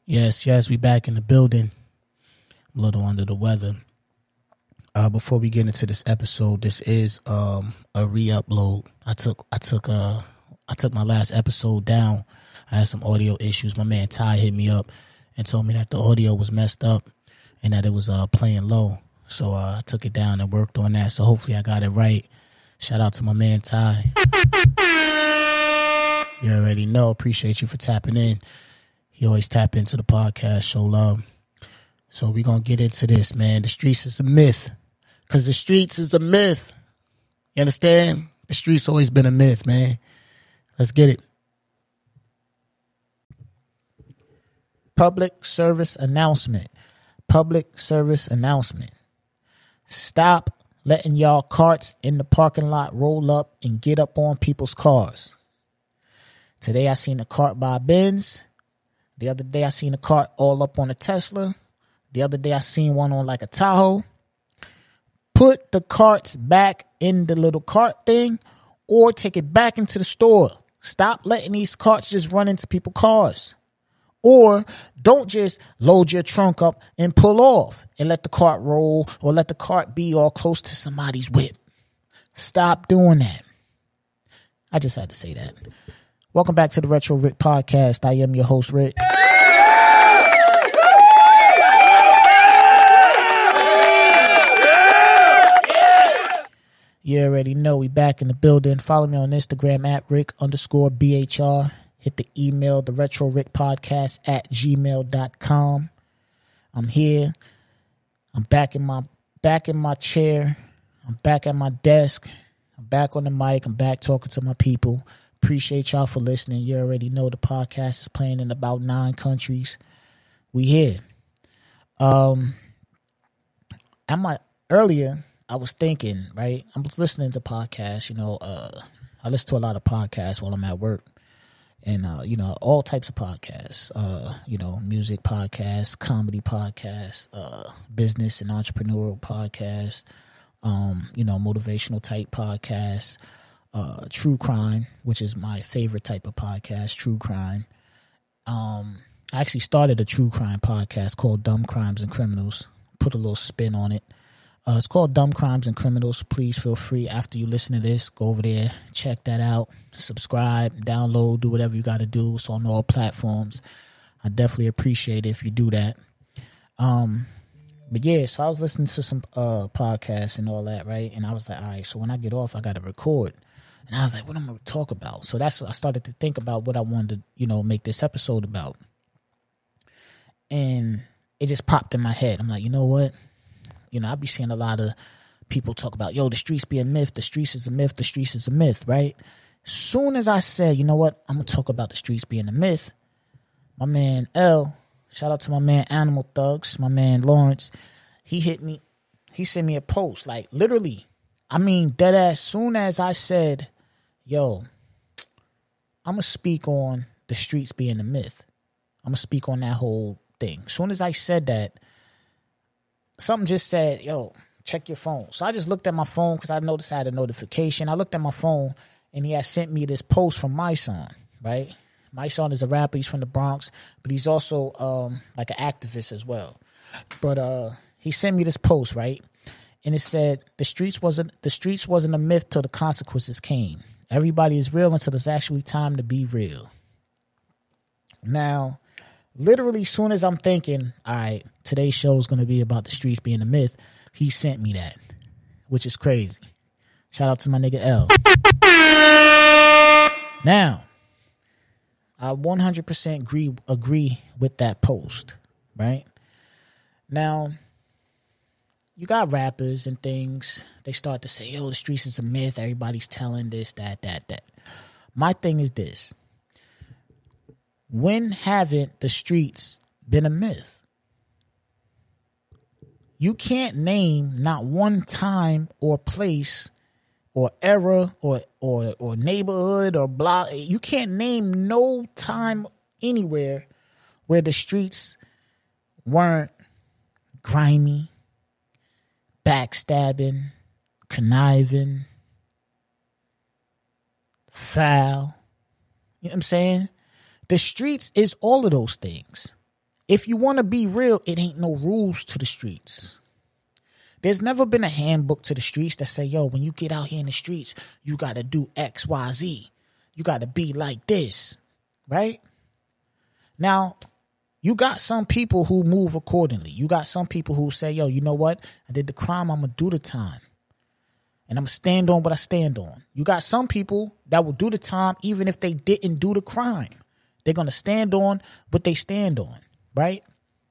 Yes, we back in the building. I'm a little under the weather. Before we get into this episode, this is a re-upload. I took my last episode down. I had some audio issues. My man Ty hit me up and told me that the audio was messed up and that it was playing low. So I took it down and worked on that. So hopefully I got it right. Shout out to my man Ty. You already know. Appreciate you for tapping in. You always tap into the podcast, show love. So we're going to get into this, man. The streets is a myth. Because the streets is a myth. You understand? The streets always been a myth, man. Let's get it. Public service announcement. Public service announcement. Stop letting y'all carts in the parking lot roll up and get up on people's cars. Today I seen a cart by a Benz. The other day I seen a cart all up on a Tesla. The other day I seen one on like a Tahoe. Put the carts back in the little cart thing or take it back into the store. Stop letting these carts just run into people's cars. Or don't just load your trunk up and pull off and let the cart roll or let the cart be all close to somebody's whip. Stop doing that. I just had to say that. Welcome back to the Retro Rick Podcast. I am your host, Rick. You already know we back in the building. Follow me on Instagram at Rick_BHR. Hit the email, the Retro Rick Podcast @gmail.com. I'm here. I'm back in my chair. I'm back at my desk. I'm back on the mic. I'm back talking to my people. Appreciate y'all for listening. You already know the podcast is playing in about 9 countries. We here. Earlier, I was thinking, right? I was listening to podcasts, I listen to a lot of podcasts while I'm at work. And, all types of podcasts, music podcasts, comedy podcasts, business and entrepreneurial podcasts, motivational type podcasts, true crime, which is my favorite type of podcast, true crime. I actually started a true crime podcast called Dumb Crimes and Criminals, put a little spin on it. It's called Dumb Crimes and Criminals. Please feel free, after you listen to this, go over there, check that out, subscribe, download, do whatever you got to do. It's on all platforms. I definitely appreciate it if you do that. But yeah, so I was listening to some podcasts and all that, right? And I was like, all right, so when I get off, I got to record. And I was like, what am I going to talk about? So that's what I started to think about, what I wanted to, make this episode about. And it just popped in my head. I'm like, you know what? I be seeing a lot of people talk about, the streets be a myth. The streets is a myth. The streets is a myth, right? Soon as I said, you know what? I'm going to talk about the streets being a myth. My man L, shout out to my man Animal Thugs, my man Lawrence. He hit me. He sent me a post, like literally. I mean, dead ass. Soon as I said, I'm going to speak on the streets being a myth. I'm going to speak on that whole thing. Soon as I said that, something just said, check your phone. So I just looked at my phone because I noticed I had a notification. I looked at my phone and he had sent me this post from my son, right? My son is a rapper. He's from the Bronx, but he's also like an activist as well. But he sent me this post, right? And it said, the streets wasn't a myth till the consequences came. Everybody is real until it's actually time to be real. Now, literally, soon as I'm thinking, all right, today's show is going to be about the streets being a myth, he sent me that, which is crazy. Shout out to my nigga L. Now, I 100% agree with that post, right? Now, you got rappers and things. They start to say, the streets is a myth. Everybody's telling this, that. My thing is this. When haven't the streets been a myth? You can't name not one time or place or era or neighborhood or block. You can't name no time anywhere where the streets weren't grimy, backstabbing, conniving, foul. You know what I'm saying? The streets is all of those things. if you want to be real, it ain't no rules to the streets. There's never been a handbook to the streets that say, yo, when you get out here in the streets, you got to do X, Y, Z. You got to be like this, right? Now, you got some people who move accordingly. You got some people who say, yo, you know what? I did the crime. I'm going to do the time. And I'm going to stand on what I stand on. You got some people that will do the time even if they didn't do the crime. They're going to stand on what they stand on, right?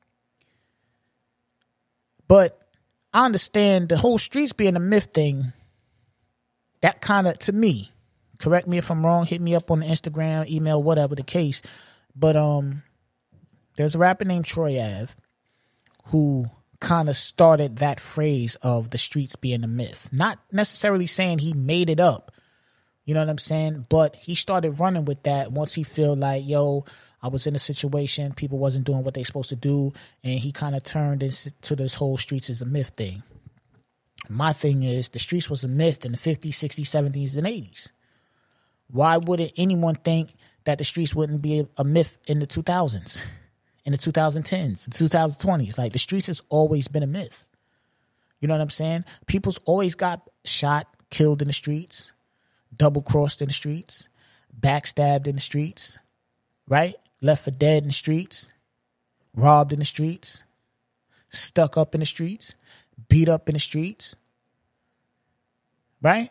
But I understand the whole streets being a myth thing. That kind of, to me, correct me if I'm wrong, hit me up on the Instagram, email, whatever the case. But there's a rapper named Troy Ave who kind of started that phrase of the streets being a myth. Not necessarily saying he made it up. You know what I'm saying? But he started running with that once he feel like, yo, I was in a situation, people wasn't doing what they supposed to do, and he kind of turned into this whole streets is a myth thing. My thing is, the streets was a myth in the 50s, 60s, 70s, and 80s. Why wouldn't anyone think that the streets wouldn't be a myth in the 2000s, in the 2010s, the 2020s? Like, the streets has always been a myth. You know what I'm saying? People's always got shot, killed in the streets, double-crossed in the streets, backstabbed in the streets, right? Left for dead in the streets, robbed in the streets, stuck up in the streets, beat up in the streets, right?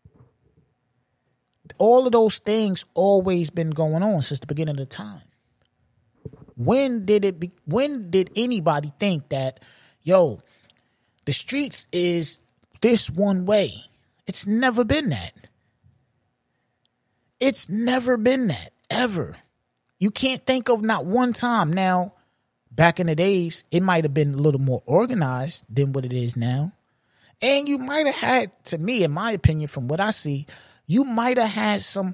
All of those things always been going on since the beginning of the time. When did anybody think that, yo, the streets is this one way? It's never been that. It's never been that, ever. You can't think of not one time. Now, back in the days, it might have been a little more organized than what it is now. And you might have had, to me, in my opinion, from what I see, you might have had some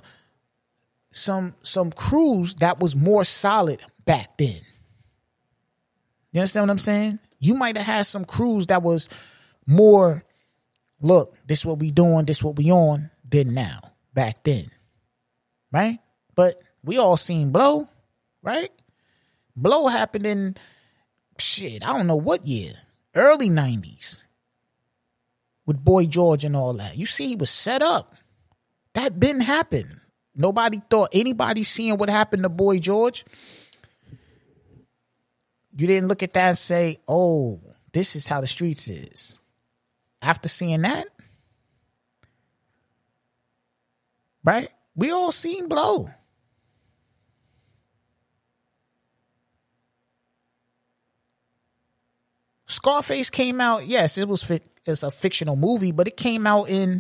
crews that was more solid back then. You understand what I'm saying? You might have had some crews that was more, look, this is what we doing, this is what we on, than now, back then. Right? But we all seen Blow, right? Blow happened in, I don't know what year. Early 90s. With Boy George and all that. You see, he was set up. That didn't happen. Nobody thought, anybody seeing what happened to Boy George, you didn't look at that and say, oh, this is how the streets is. After seeing that, right? We all seen Blow. Scarface came out. Yes, it's a fictional movie, but it came out in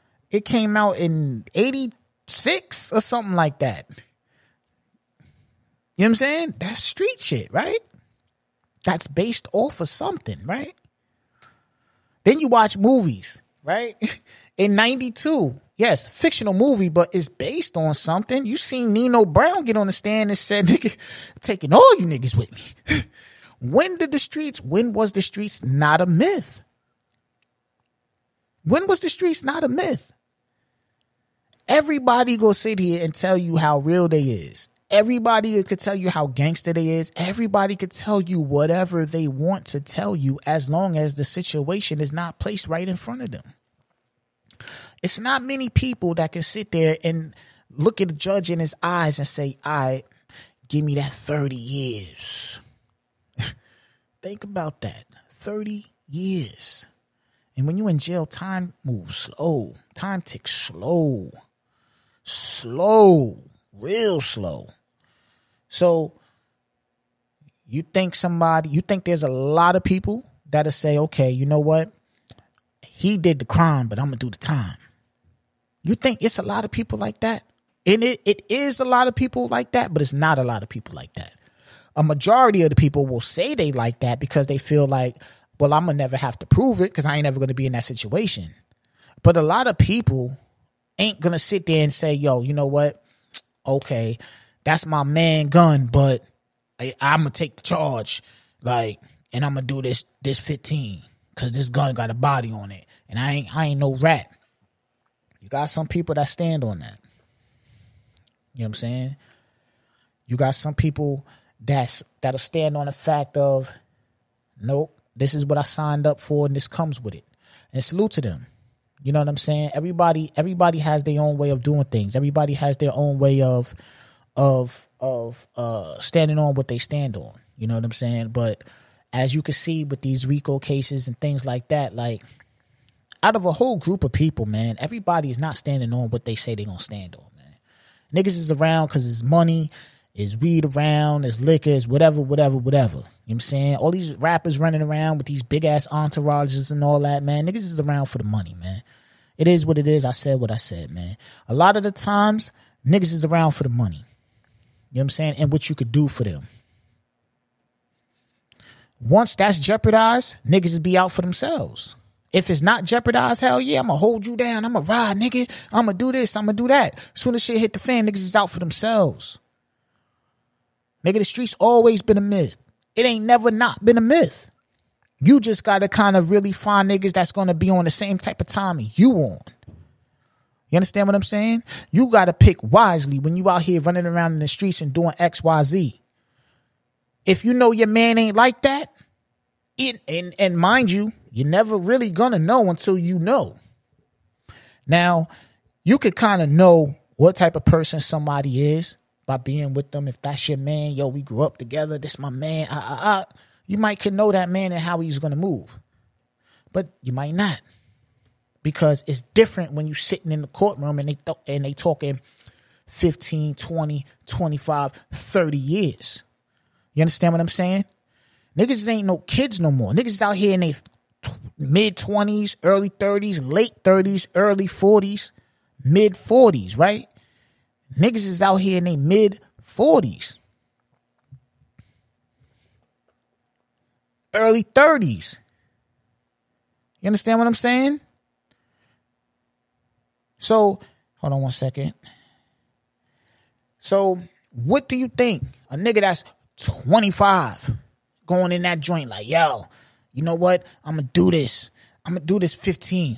86 or something like that. You know what I'm saying? That's street shit, right? That's based off of something, right? Then you watch movies, right? In 92, yes, fictional movie, but it's based on something. You seen Nino Brown get on the stand and said, nigga, I'm taking all you niggas with me. When was the streets not a myth? When was the streets not a myth? Everybody go sit here and tell you how real they is. Everybody could tell you how gangster they is. Everybody could tell you whatever they want to tell you as long as the situation is not placed right in front of them. It's not many people that can sit there and look at the judge in his eyes and say, all right, give me that 30 years. Think about that. 30 years. And when you're in jail, time moves slow. Time ticks slow. Slow. Real slow. So you think there's a lot of people that'll say, okay, you know what? He did the crime, but I'm going to do the time. You think it's a lot of people like that? And it is a lot of people like that, but it's not a lot of people like that. A majority of the people will say they like that because they feel like, well, I'm going to never have to prove it because I ain't never going to be in that situation. But a lot of people ain't going to sit there and say, yo, you know what? Okay, that's my man gun, but I'm going to take the charge, and I'm going to do this 15 because this gun got a body on it. And I ain't no rat. You got some people that stand on that. You know what I'm saying? You got some people that'll stand on the fact of, nope, this is what I signed up for and this comes with it. And salute to them. You know what I'm saying? Everybody has their own way of doing things. Everybody has their own way of standing on what they stand on. You know what I'm saying? But as you can see with these RICO cases and things like that, like, out of a whole group of people, man, everybody is not standing on what they say they're going to stand on, man. Niggas is around because there's money, there's weed around, there's liquor, there's whatever. You know what I'm saying? All these rappers running around with these big-ass entourages and all that, man. Niggas is around for the money, man. It is what it is. I said what I said, man. A lot of the times, niggas is around for the money. You know what I'm saying? And what you could do for them. Once that's jeopardized, niggas is be out for themselves. If it's not jeopardized, hell yeah, I'm going to hold you down. I'm going to ride, nigga. I'm going to do this. I'm going to do that. Soon as shit hit the fan, niggas is out for themselves. Nigga, the streets always been a myth. It ain't never not been a myth. You just got to kind of really find niggas that's going to be on the same type of timing you on. You understand what I'm saying? You got to pick wisely when you out here running around in the streets and doing X, Y, Z. If you know your man ain't like that, and mind you, you're never really going to know until you know. Now, you could kind of know what type of person somebody is by being with them. If that's your man, yo, we grew up together, this my man, you might could know that man and how he's going to move. But you might not. Because it's different when you sitting in the courtroom and they talking 15, 20, 25, 30 years. You understand what I'm saying? Niggas ain't no kids no more. Niggas is out here in their mid-20s, early 30s, late 30s, early 40s, mid-40s, right? Niggas is out here in their mid-40s. Early 30s. You understand what I'm saying? So, hold on one second. So, what do you think? A nigga that's 25 going in that joint like, yo, you know what? I'm going to do this. I'm going to do this 15.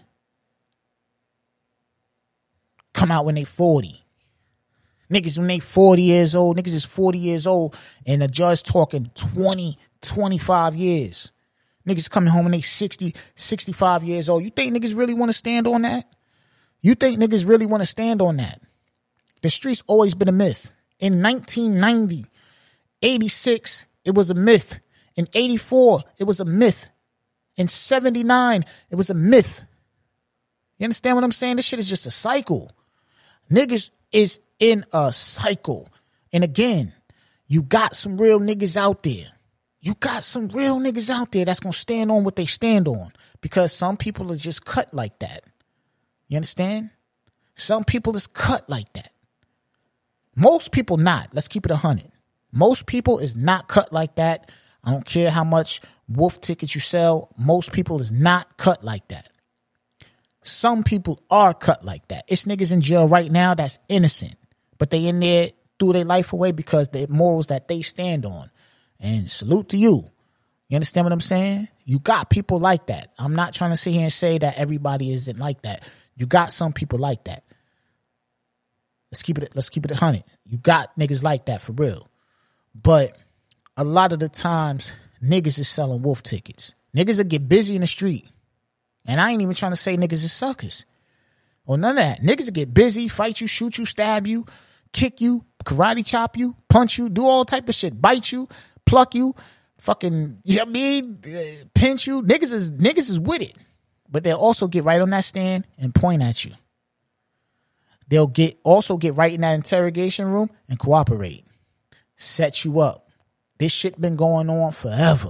Come out when they 40. Niggas when they 40 years old, niggas is 40 years old and the judge talking 20, 25 years. Niggas coming home when they 60, 65 years old. You think niggas really want to stand on that? You think niggas really want to stand on that? The streets always been a myth. In 1990, 86, it was a myth. In 84, it was a myth. In 79, it was a myth. You understand what I'm saying? This shit is just a cycle. Niggas is in a cycle. And again, you got some real niggas out there. You got some real niggas out there that's going to stand on what they stand on. Because some people are just cut like that. You understand? Some people is cut like that. Most people not. Let's keep it 100. Most people is not cut like that. I don't care how much wolf tickets you sell. Most people is not cut like that. Some people are cut like that. It's niggas in jail right now that's innocent. But they in there threw their life away because the morals that they stand on. And salute to you. You understand what I'm saying? You got people like that. I'm not trying to sit here and say that everybody isn't like that. You got some people like that. Let's keep it 100. You got niggas like that for real. But a lot of the times, niggas is selling wolf tickets. Niggas will get busy in the street. And I ain't even trying to say niggas is suckers. Or none of that. Niggas will get busy, fight you, shoot you, stab you, kick you, karate chop you, punch you, do all type of shit. Bite you, pluck you, fucking, you know what I mean? Pinch you. Niggas is with it. But they'll also get right on that stand and point at you. They'll also get right in that interrogation room and cooperate. Set you up. This shit been going on forever.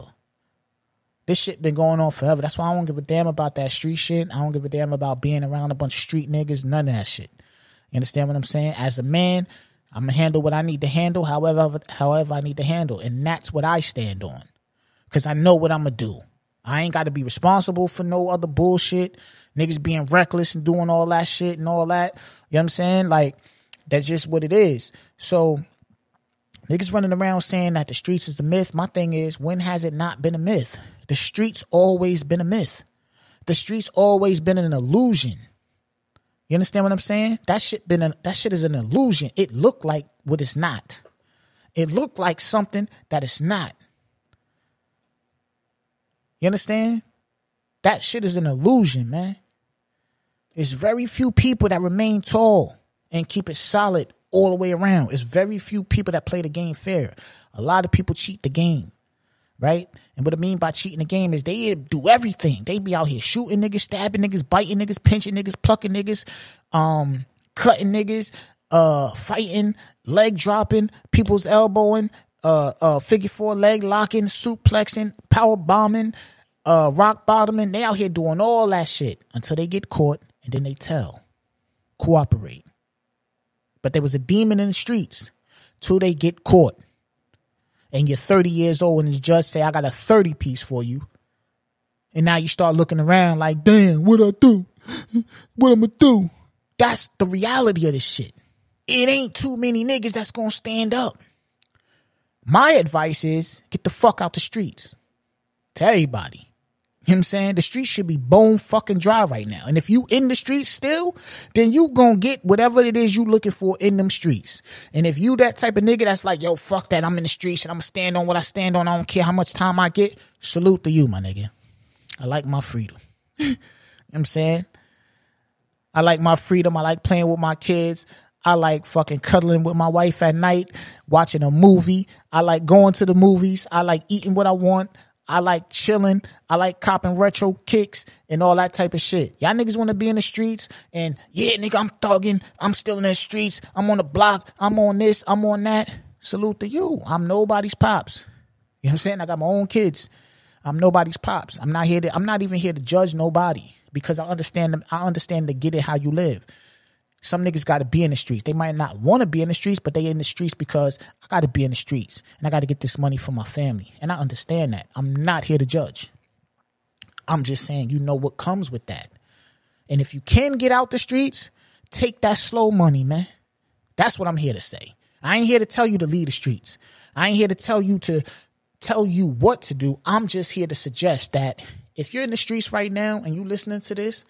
That's why I don't give a damn about that street shit. I don't give a damn about being around a bunch of street niggas. None of that shit. You understand what I'm saying? As a man, I'm going to handle what I need to handle however I need to handle. And that's what I stand on. Because I know what I'm going to do. I ain't got to be responsible for no other bullshit. Niggas being reckless and doing all that shit and all that. You know what I'm saying? Like, that's just what it is. So, niggas running around saying that the streets is a myth. My thing is, when has it not been a myth? The streets always been a myth. The streets always been an illusion. You understand what I'm saying? That shit is an illusion. It looked like what it's not. It looked like something that it's not. You understand? That shit is an illusion, man. There's very few people that remain tall and keep it solid all the way around. It's very few people that play the game fair. A lot of people cheat the game, right? And what I mean by cheating the game is they do everything. They be out here shooting niggas, stabbing niggas, biting niggas, pinching niggas, plucking niggas, cutting niggas, fighting, leg dropping, people's elbowing, figure four leg locking, suplexing, power bombing, rock bottoming. They out here doing all that shit until they get caught, and then they tell, cooperate. But there was a demon in the streets till they get caught. And you're 30 years old and the judge say, I got a 30 piece for you. And now you start looking around like, damn, what I do? What I'ma do? That's the reality of this shit. It ain't too many niggas that's gonna stand up. My advice is get the fuck out the streets. To everybody. You know what I'm saying? The streets should be bone fucking dry right now. And if you in the streets still, then you gonna get whatever it is you looking for in them streets. And if you that type of nigga that's like, yo, fuck that, I'm in the streets and I'm gonna stand on what I stand on, I don't care how much time I get, salute to you, my nigga. I like my freedom. You know what I'm saying? I like my freedom. I like playing with my kids. I like fucking cuddling with my wife at night, watching a movie. I like going to the movies. I like eating what I want. I like chilling. I like copping retro kicks and all that type of shit. Y'all niggas want to be in the streets and, yeah, nigga, I'm thugging. I'm still in the streets. I'm on the block. I'm on this. I'm on that. Salute to you. I'm nobody's pops. You know what I'm saying? I got my own kids. I'm nobody's pops. I'm not even here to judge nobody because I understand to get it how you live. Some niggas got to be in the streets. They might not want to be in the streets, but they in the streets because I got to be in the streets and I got to get this money for my family. And I understand that. I'm not here to judge. I'm just saying, you know what comes with that. And if you can get out the streets, take that slow money, man. That's what I'm here to say. I ain't here to tell you to leave the streets. I ain't here to tell you what to do. I'm just here to suggest that if you're in the streets right now and you listening to this,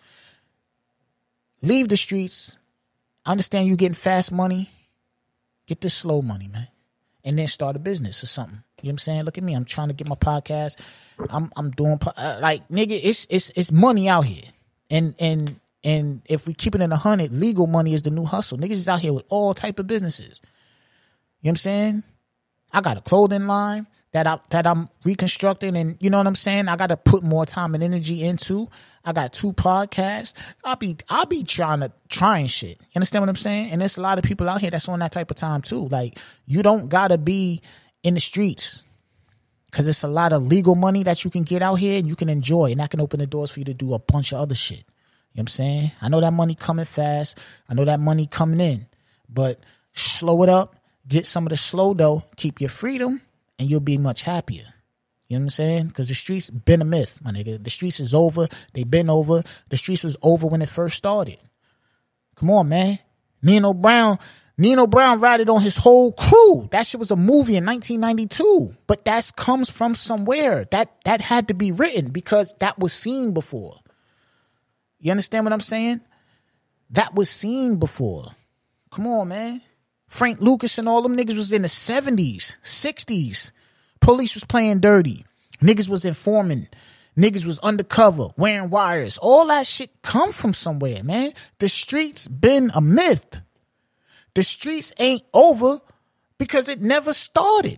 leave the streets. I understand you getting fast money. Get this slow money, man. And then start a business or something. You know what I'm saying? Look at me. I'm trying to get my podcast. I'm doing like, nigga, it's money out here. And if we keep it in 100, legal money is the new hustle. Niggas is out here with all type of businesses. You know what I'm saying? I got a clothing line that I'm reconstructing, and you know what I'm saying? I got to put more time and energy into. I got 2 podcasts. I'll be trying shit. You understand what I'm saying? And there's a lot of people out here that's on that type of time too. Like, you don't gotta be in the streets because it's a lot of legal money that you can get out here and you can enjoy, and that can open the doors for you to do a bunch of other shit. You know what I'm saying? I know that money coming fast. I know that money coming in, but slow it up. Get some of the slow dough. Keep your freedom. And you'll be much happier. You know what I'm saying? Because the streets been a myth, my nigga. The streets is over. They been over. The streets was over when it first started. Come on, man. Nino Brown ratted on his whole crew. That shit was a movie in 1992. But that comes from somewhere. That had to be written because that was seen before. You understand what I'm saying? That was seen before. Come on, man. Frank Lucas and all them niggas was in the 70s, 60s. Police was playing dirty. Niggas was informing. Niggas was undercover, wearing wires. All that shit come from somewhere, man. The streets been a myth. The streets ain't over because it never started.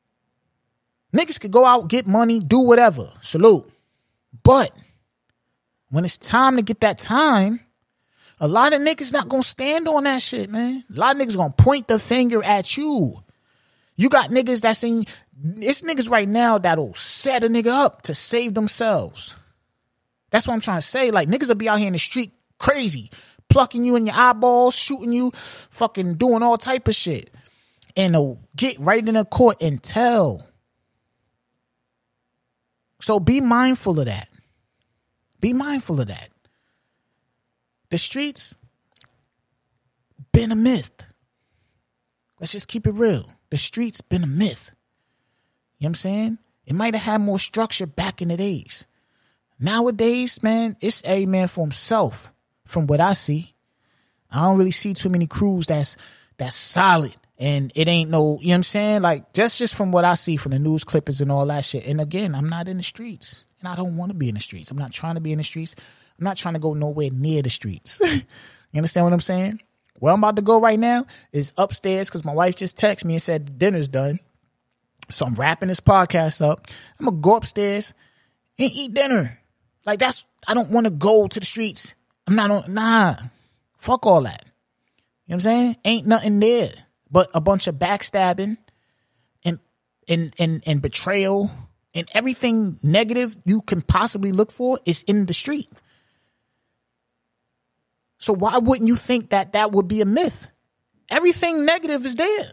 Niggas could go out, get money, do whatever. Salute. But when it's time to get that time, a lot of niggas not gonna stand on that shit, man. A lot of niggas gonna point the finger at you. You got niggas that's in, it's niggas right now that'll set a nigga up to save themselves. That's what I'm trying to say. Like, niggas will be out here in the street crazy, plucking you in your eyeballs, shooting you, fucking doing all type of shit. And they'll get right in the court and tell. So be mindful of that. Be mindful of that. The streets been a myth. Let's just keep it real. The streets been a myth. You know what I'm saying? It might have had more structure back in the days. Nowadays, man, it's every man for himself from what I see. I don't really see too many crews that's solid And it ain't no, you know what I'm saying? Like, just from what I see from the news clippers and all that shit. And again, I'm not in the streets. And I don't want to be in the streets. I'm not trying to be in the streets. I'm not trying to go nowhere near the streets. You understand what I'm saying? Where I'm about to go right now is upstairs because my wife just texted me and said dinner's done. So I'm wrapping this podcast up. I'm going to go upstairs and eat dinner. Like, I don't want to go to the streets. Fuck all that. You know what I'm saying? Ain't nothing there but a bunch of backstabbing and betrayal and everything negative you can possibly look for is in the street. So why wouldn't you think that would be a myth? Everything negative is there.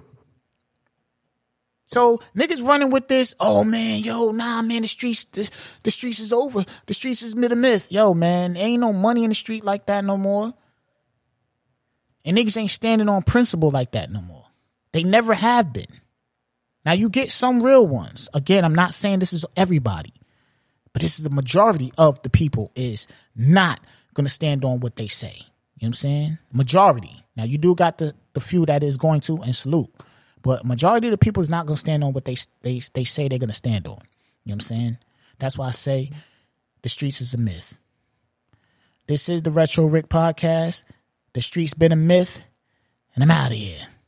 So niggas running with this, oh man, the streets is over. The streets is a myth. Yo, man, ain't no money in the street like that no more. And niggas ain't standing on principle like that no more. They never have been. Now you get some real ones. Again, I'm not saying this is everybody, but this is the majority of the people is not going to stand on what they say. You know what I'm saying? Majority. Now you do got the few that is going to, and salute. But majority of the people is not going to stand on what they say they're going to stand on. You know what I'm saying? That's why I say the streets is a myth. This is the Retro Rick Podcast. The streets been a myth, and I'm out of here.